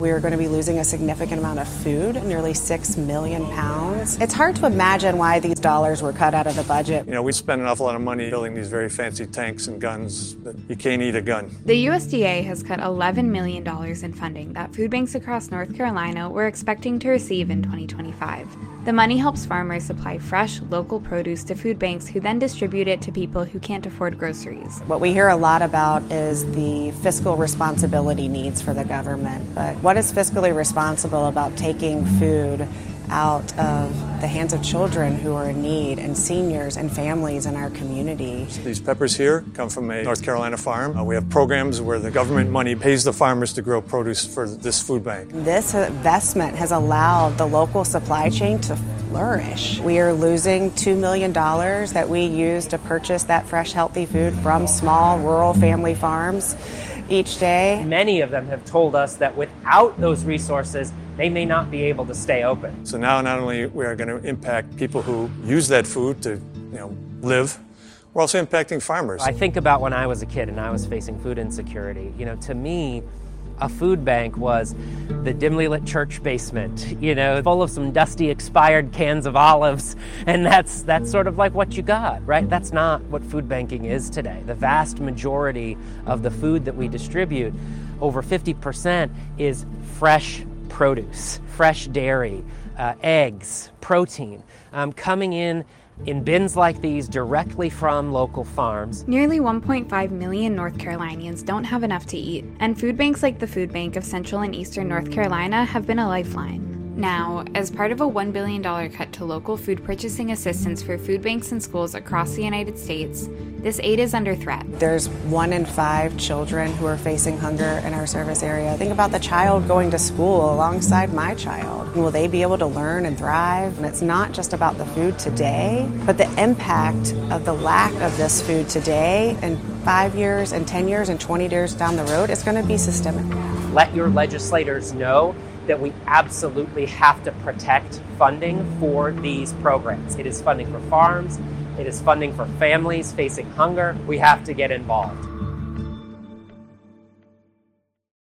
We are going to be losing a significant amount of food, nearly 6 million pounds. It's hard to imagine why these dollars were cut out of the budget. You know, we spend an awful lot of money building these very fancy tanks and guns, but you can't eat a gun. The USDA has cut $11 million in funding that food banks across North Carolina were expecting to receive in 2025. The money helps farmers supply fresh, local produce to food banks who then distribute it to people who can't afford groceries. What we hear a lot about is the fiscal responsibility needs for the government. But what is fiscally responsible about taking food out of the hands of children who are in need and seniors and families in our community? These peppers here come from a North Carolina farm. We have programs where the government money pays the farmers to grow produce for this food bank. This investment has allowed the local supply chain to flourish. We are losing $2 million that we use to purchase that fresh, healthy food from small rural family farms each day. Many of them have told us that without those resources, they may not be able to stay open. So now not only we are going to impact people who use that food to, live, we're also impacting farmers. I think about when I was a kid and I was facing food insecurity. To me, a food bank was the dimly lit church basement, full of some dusty expired cans of olives, and that's sort of like what you got, right? That's not what food banking is today. The vast majority of the food that we distribute, over 50%, is fresh produce, fresh dairy, eggs, protein, coming in bins like these directly from local farms. Nearly 1.5 million North Carolinians don't have enough to eat, and food banks like the Food Bank of Central and Eastern North Carolina have been a lifeline. Now, as part of a $1 billion cut to local food purchasing assistance for food banks and schools across the United States, this aid is under threat. There's 1 in 5 children who are facing hunger in our service area. Think about the child going to school alongside my child. Will they be able to learn and thrive? And it's not just about the food today, but the impact of the lack of this food today and 5 years and 10 years and 20 years down the road is going to be systemic. Let your legislators know that we absolutely have to protect funding for these programs. It is funding for farms. It is funding for families facing hunger. We have to get involved.